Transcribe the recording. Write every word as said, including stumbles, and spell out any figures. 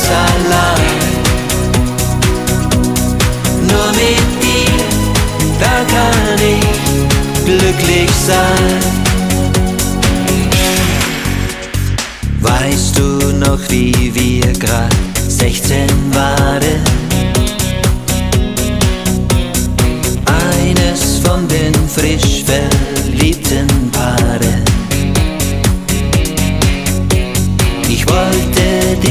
ganz allein. Nur mit dir, da kann ich glücklich sein. Weißt du noch, wie wir grad sechzehn waren? Eines von den frisch Verliebten